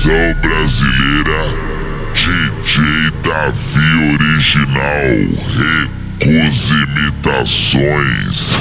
Versão brasileira, DJ Davi original, recusa imitações.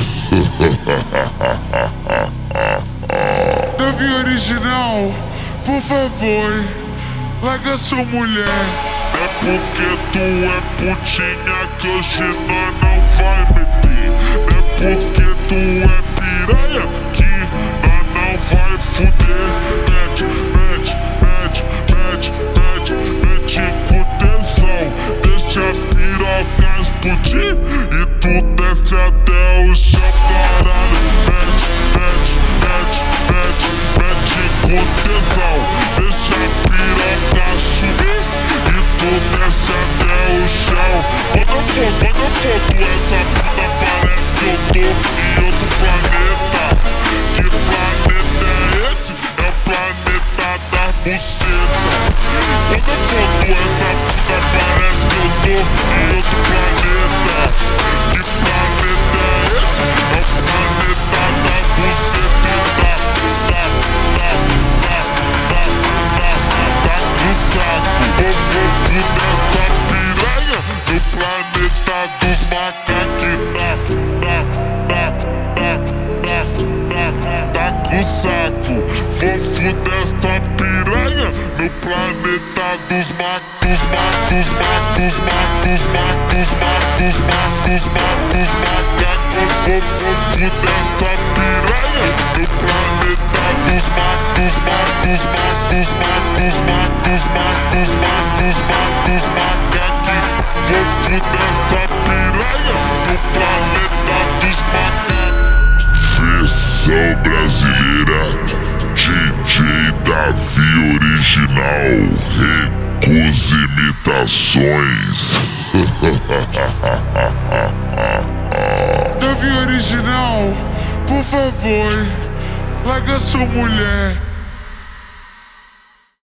Davi original, por favor, larga sua mulher. É porque tu é putinha que hoje nós não vai meter. É porque tu é piranha que nós não vai fuder. Mete, mete, mete, mete, mete, mete com tesão. Deixa a piroca explodir e tu desce até o chão, caralho. Mete, mete, mete, mete, mete com tesão. Deixa a piroca subir e tu desce até o chão. Manda foto, essa puta parece que eu tô em outro planeta. Que planeta é esse? É o planeta da buceta. Manda foto, essa puta parece que eu tô em outro planeta. Que planeta é esse? É o planeta da buceta. No saco, vou fuder essa piranha no planeta dos macaquinhos. No saco, vou fuder essa piranha no planeta dos macaquinhos. Vou fuder essa piranha no planeta dos macaquinhos. Vou fuder essa piranha no planeta dos macacos. Versão brasileira, DJ Davi original, recusa imitações. Davi original, por favor, larga sua mulher.